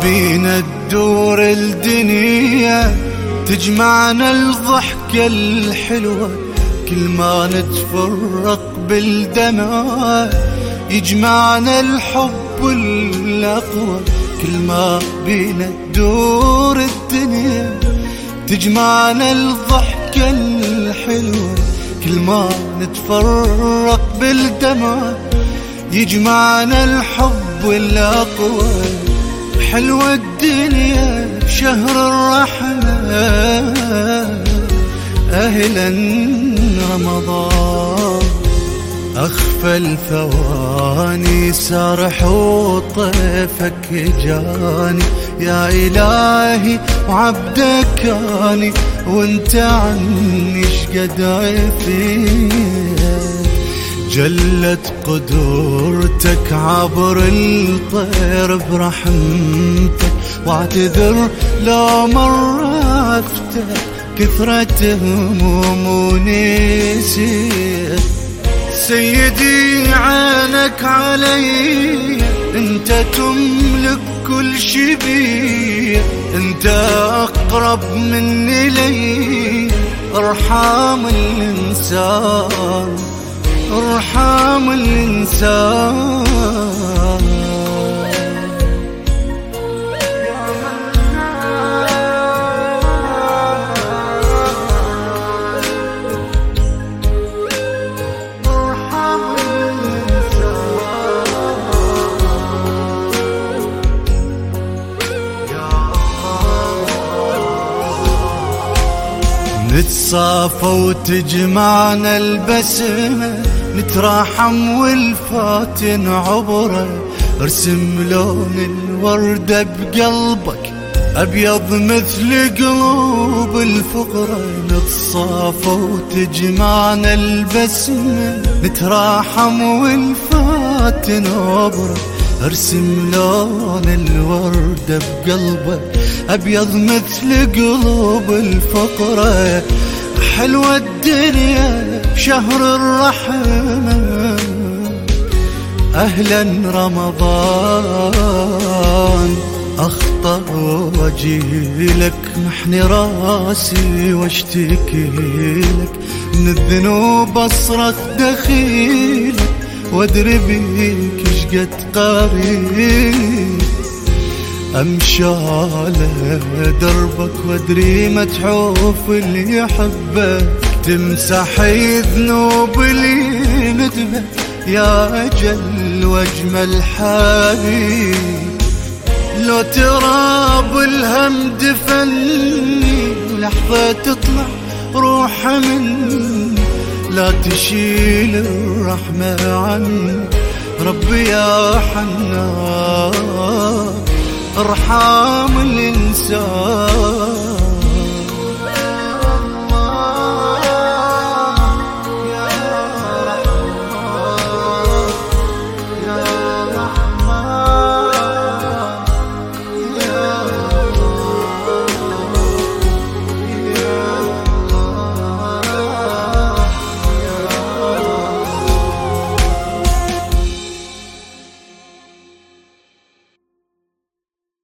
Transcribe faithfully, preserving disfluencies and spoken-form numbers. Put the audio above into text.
بينا تدور الدنيا تجمعنا الضحكة الحلوة، كل ما نتفرق بالدمع يجمعنا الحب الأقوى. كل ما بينا تدور الدنيا تجمعنا الضحكة الحلوة، كل ما نتفرق بالدمع يجمعنا الحب الأقوى. حلوة الدنيا بشهر الرحمة، أهلا رمضان. أخفى الثواني سارح وطيفك جاني، يا إلهي وعبدك أني وانت عني شقد عفيت. جلت قدرتك عبر الطير برحمتك، واعتذر لو مرة عفتك كثرة هموم ونسيت. سيدي عينك علي، انت تملك كل شي بي، انت اقرب مني لي. ارحم الانسان، ارحم الانسان. نتصافى وتجمعنا البسمة، نتراحم والفاتن عبره. ارسم لون الوردة بقلبك أبيض مثل قلوب الفقرة. نتصافى وتجمعنا البسمة، نتراحم والفاتن عبره. ارسم لون الوردة بقلبك أبيض مثل قلوب الفقرة. حلوة الدنيا بشهر الرحمة، أهلا رمضان. أخطأ وأجيلك محني راسي واشتكي لك، من الذنوب أصرخ دخيلك وادري بيك شقد قريب. امشي على دربك وادري متحوف اللي يحبك، تمسح ذنوب اللي ندبك يا اجل واجمل حبيب. لو ترى بالهم دفني لحظة تطلع روح مني، لا تشيل الرحمة عني ربي يا حنان. ارحم الإنسان.